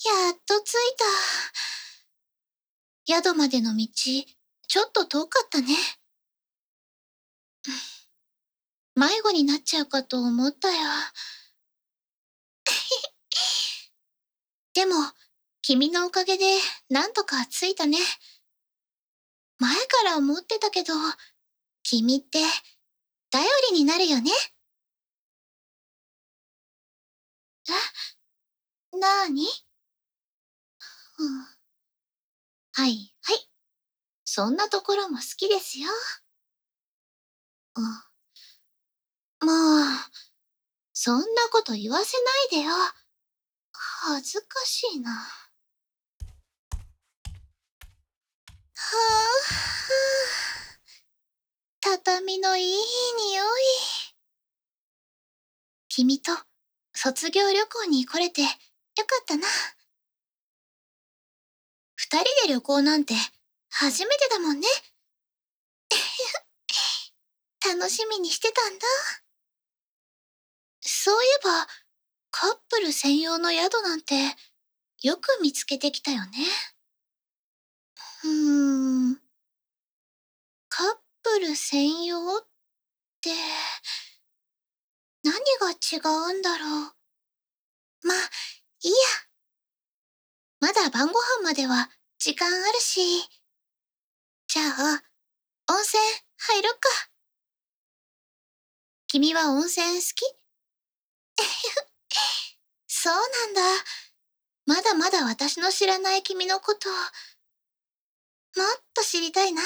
やっと着いた。宿までの道、ちょっと遠かったね。迷子になっちゃうかと思ったよ。でも、君のおかげでなんとか着いたね。前から思ってたけど、君って頼りになるよね。なーに？うん、はいはい。そんなところも好きですよ。うん、もう、そんなこと言わせないでよ。恥ずかしいな。はあ、畳のいい匂い。君と卒業旅行に来れてよかったな。二人で旅行なんて初めてだもんね。楽しみにしてたんだ。そういえば、カップル専用の宿なんてよく見つけてきたよね。うーん、カップル専用って何が違うんだろう。まあ、いいや。まだ晩ご飯までは時間あるし。じゃあ、温泉入ろっか。君は温泉好き？そうなんだ。まだまだ私の知らない君のこと、もっと知りたいな。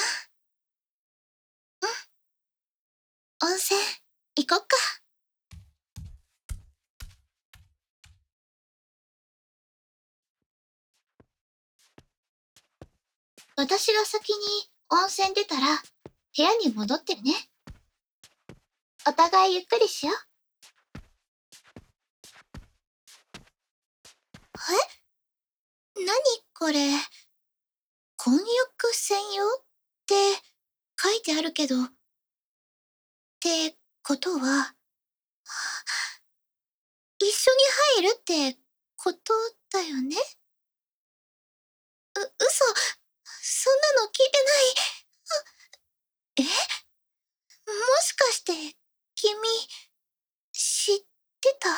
温泉、行こっか。私が先に温泉出たら、部屋に戻ってるね。お互いゆっくりしよう。え？何これ？混浴専用って書いてあるけど、ってことは、一緒に入るってことだよね？嘘。そんなの聞いてない。もしかして、君、知ってた？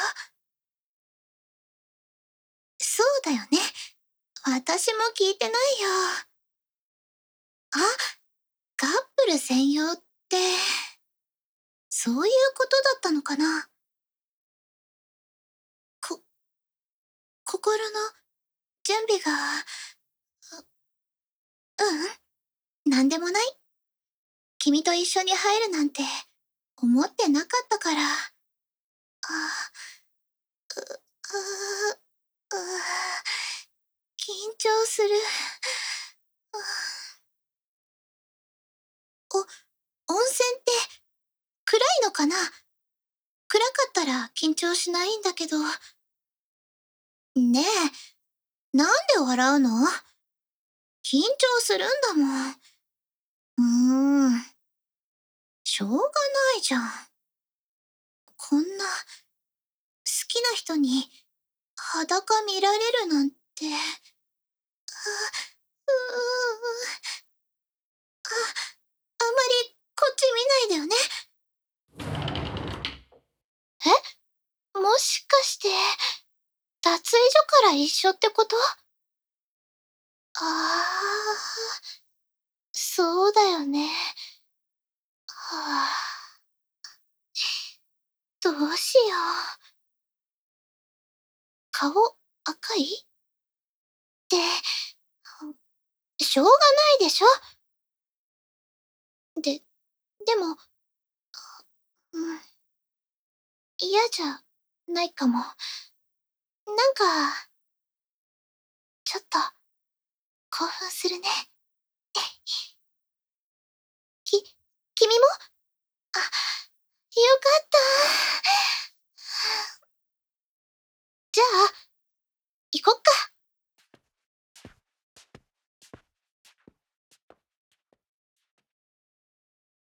そうだよね。私も聞いてないよ。あ、カップル専用って、そういうことだったのかな？こ、心の準備が、なんでもない。君と一緒に入るなんて思ってなかったから。あ、う、う、緊張する。温泉って暗いのかな？暗かったら緊張しないんだけど。ねえ、なんで笑うの？緊張するんだもん。しょうがないじゃん。こんな好きな人に裸見られるなんて。うあんまりこっち見ないでよね。もしかして、脱衣所から一緒ってこと？ああ、そうだよね。はあ、どうしよう。顔赤い？って、しょうがないでしょ。でも、うん、嫌じゃないかも。なんか、ちょっと興奮するね。き、君も？